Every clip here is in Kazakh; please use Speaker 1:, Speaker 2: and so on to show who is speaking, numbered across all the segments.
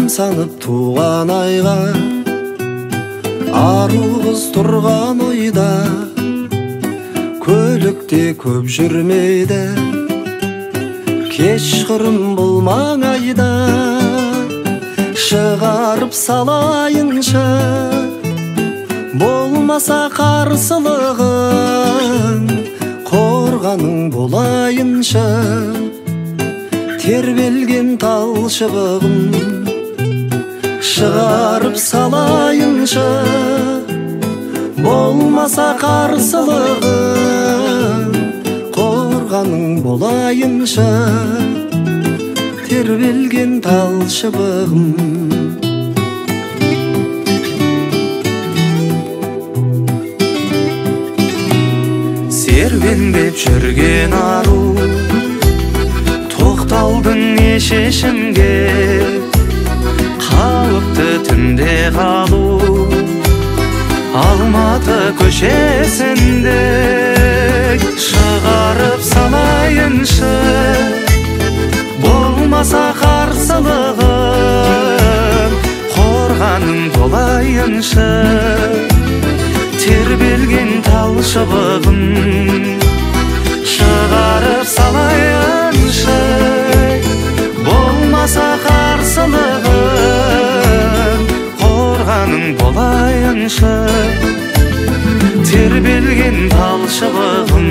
Speaker 1: санып туған айға, ару қыз тұрған ойда, көлікте көп жүрмейді, кешқұрым бұл маңайда. Шығарып салайыншы, болмаса қарсылығың, қорғаның болайыншы, тербелген талшыбығым. Шығарып салайыншы, болмаса қарсылығың, қорғаның болайыншы, тербелген талшыбығым. Серуендеп жүрген ару, тоқталдың не шешімге, қалыпты түнде қалу Алматы көшесінде. Шығарып салайыншы, болмаса қарсылығың, қорғаның болайыншы, тербелген талшыбығым. Шығарып салайыншы, болмаса қарсылығың, қорғаның болайыншы, тербелген талшыбығым.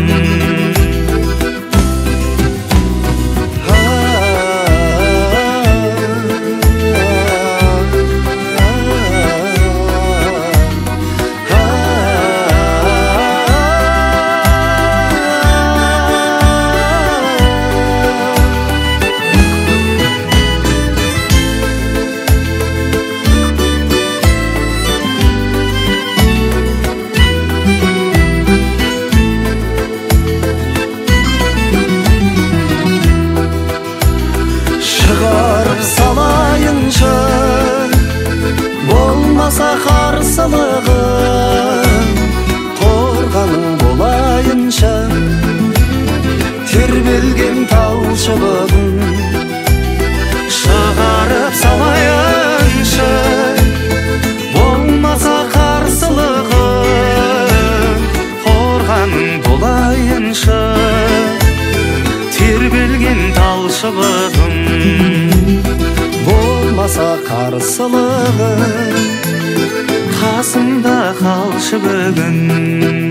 Speaker 1: Шығарып салайыншы, болмаса қарсылығың, қорғаның болайыншы, тербелген талшыбығым. Шығарып салайыншы, болмаса қарсылығың, қорғаның болайыншы, тербелген талшыбығым. Болмаса қарсылығың, қасымда қалшы бүгін.